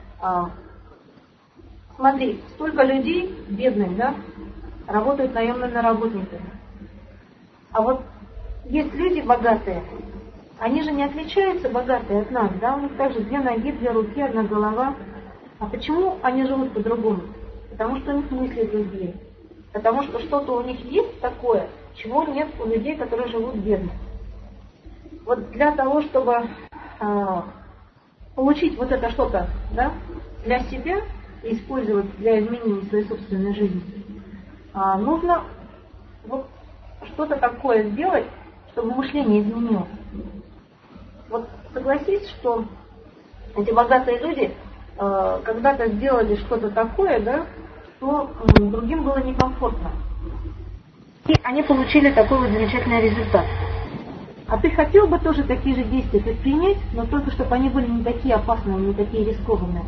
смотри, столько людей бедных, да, работают наемными работниками. А вот есть люди богатые, они же не отличаются богатые от нас, да, у них также 2 ноги, 2 руки, 1 голова. А почему они живут по-другому? Потому что у них мысли другие. Потому что что-то у них есть такое, чего нет у людей, которые живут бедно. Вот для того, чтобы получить вот это что-то, да, для себя и использовать для изменения своей собственной жизни, нужно вот что-то такое сделать, чтобы мышление изменилось. Вот согласись, что эти богатые люди когда-то сделали что-то такое, да, что другим было некомфортно. И они получили такой вот замечательный результат. А ты хотел бы тоже такие же действия предпринять, но только чтобы они были не такие опасные, не такие рискованные?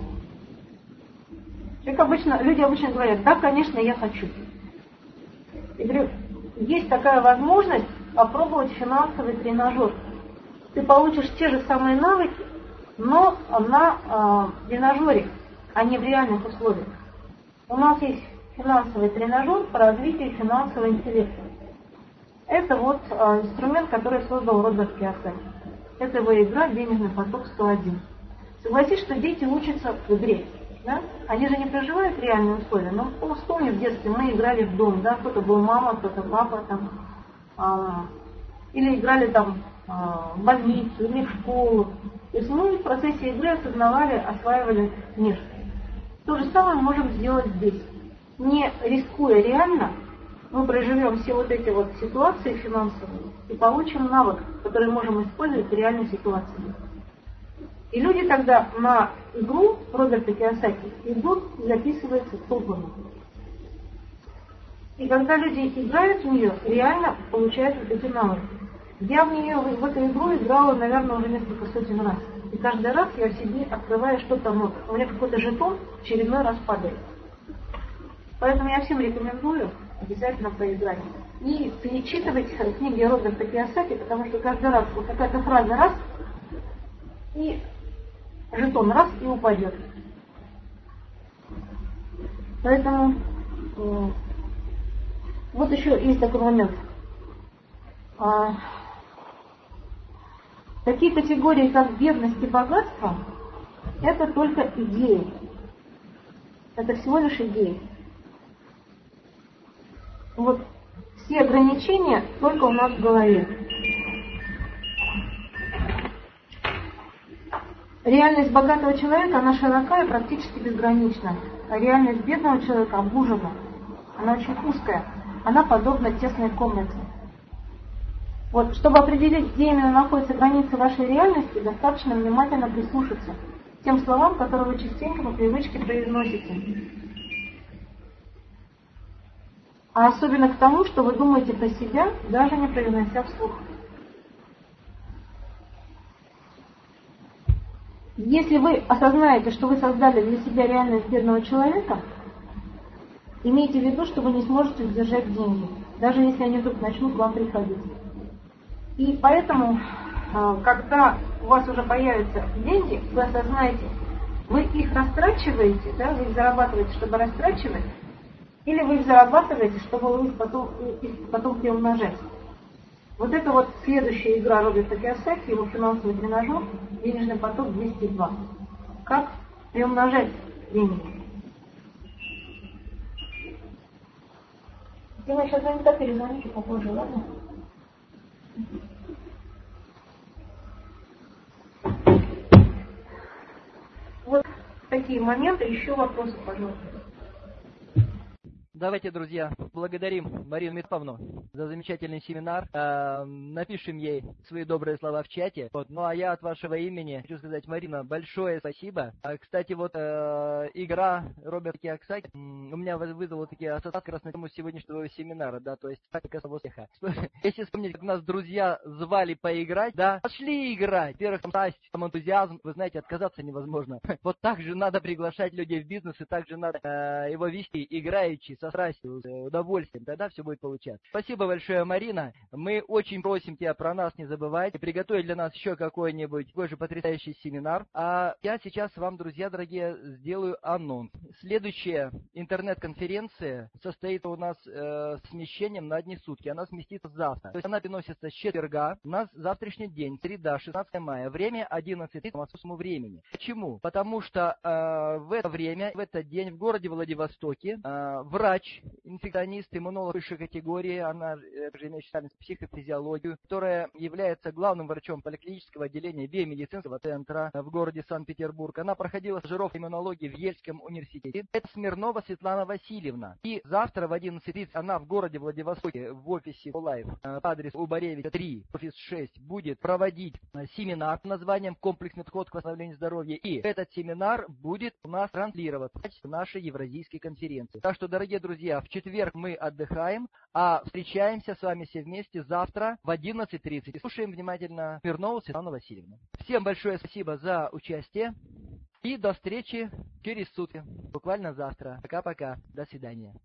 Люди обычно говорят: да, конечно, я хочу. Я говорю, есть такая возможность попробовать финансовый тренажер. Ты получишь те же самые навыки, но на тренажере, а не в реальных условиях. У нас есть финансовый тренажер по развитию финансового интеллекта. Это вот инструмент, который создал Роберт Кийосаки. Это его игра «Денежный поток 101». Согласись, что дети учатся в игре. Да? Они же не проживают реальные условия. Но вспомни, в детстве мы играли в дом, да? Кто-то был мама, кто-то папа, там, или играли там в больницу, или в школу. То есть мы в процессе игры осознавали, осваивали мир. То же самое можем сделать здесь. Не рискуя реально, мы проживем все вот эти вот ситуации финансовые и получим навык, который можем использовать в реальной ситуации. И люди тогда на игру Роберта Кийосаки идут и записываются толпами. И когда люди играют в нее, реально получают вот эти навыки. Я в эту игру играла, наверное, уже несколько сотен раз. И каждый раз я себе открываю что-то новое. У меня какой-то жетон в очередной раз падает. Поэтому я всем рекомендую обязательно поиграть. И перечитывать книги Роберта Кийосаки, потому что каждый раз вот какая-то фраза раз, и жетон раз и упадет. Поэтому вот еще есть такой момент. Такие категории, как бедность и богатство, это только идеи. Это всего лишь идеи. Вот все ограничения только у нас в голове. Реальность богатого человека, она широка и практически безгранична. А реальность бедного человека обужена. Она очень узкая. Она подобна тесной комнате. Вот, чтобы определить, где именно находятся границы вашей реальности, достаточно внимательно прислушаться к тем словам, которые вы частенько по привычке произносите. А особенно к тому, что вы думаете про себя, даже не произнося вслух. Если вы осознаете, что вы создали для себя реальность бедного человека, имейте в виду, что вы не сможете удержать деньги, даже если они вдруг начнут к вам приходить. И поэтому, когда у вас уже появятся деньги, вы осознаете, вы их растрачиваете, да, вы их зарабатываете, чтобы растрачивать, или вы их зарабатываете, чтобы их потом приумножать. Вот это вот следующая игра Роберта Кийосаки, его финансовый тренажер, денежный поток 202. Как приумножать деньги. Дима, сейчас звонит, так перезвоните попозже, ладно? Вот такие моменты. Еще вопросы, пожалуйста.
Давайте, друзья, благодарим Марину Митрофановну за замечательный семинар. Напишем ей свои добрые слова в чате. Вот. Ну а я от вашего имени хочу сказать, Марина, большое спасибо. Кстати, вот игра Роберта Кийосаки у меня вызвала такие ассоциации как раз на тему сегодняшнего семинара, да, то есть практика успеха. Если вспомнить, как нас друзья звали поиграть, да, пошли играть. Во-первых, там страсть, там энтузиазм, вы знаете, отказаться невозможно. Вот так же надо приглашать людей в бизнес, и так же надо его вести играючи, со страстью, с удовольствием, тогда все будет получаться. Спасибо большое, Марина. Мы очень просим тебя про нас не забывать и приготовить для нас еще какой-нибудь такой же потрясающий семинар. А я сейчас вам, друзья дорогие, сделаю анонс. Следующая интернет-конференция состоит у нас смещением на одни сутки. Она сместится завтра. То есть она переносится с четверга. У нас завтрашний день, среда, 16 мая. Время 11:30 по московскому времени. Почему? Потому что в это время, в этот день в городе Владивостоке врач, инфекционист, иммунолог высшей категории, она же имеет специальность психофизиологию, которая является главным врачом поликлинического отделения биомедицинского центра в городе Санкт-Петербург. Она проходила стажировку иммунологии в Ельском университете. Это Смирнова Светлана Васильевна. И завтра в 11:30 она в городе Владивостоке в офисе Life по адресу Убаревича 3, офис 6, будет проводить семинар под названием «Комплексный подход к восстановлению здоровья». И этот семинар будет у нас транслироваться в нашей евразийской конференции. Так что, дорогие друзья, в четверг мы отдыхаем, а встречаемся с вами все вместе завтра в 11:30. Слушаем внимательно Смирнову Светлану Васильевну. Всем большое спасибо за участие и до встречи через сутки, буквально завтра. Пока-пока. До свидания.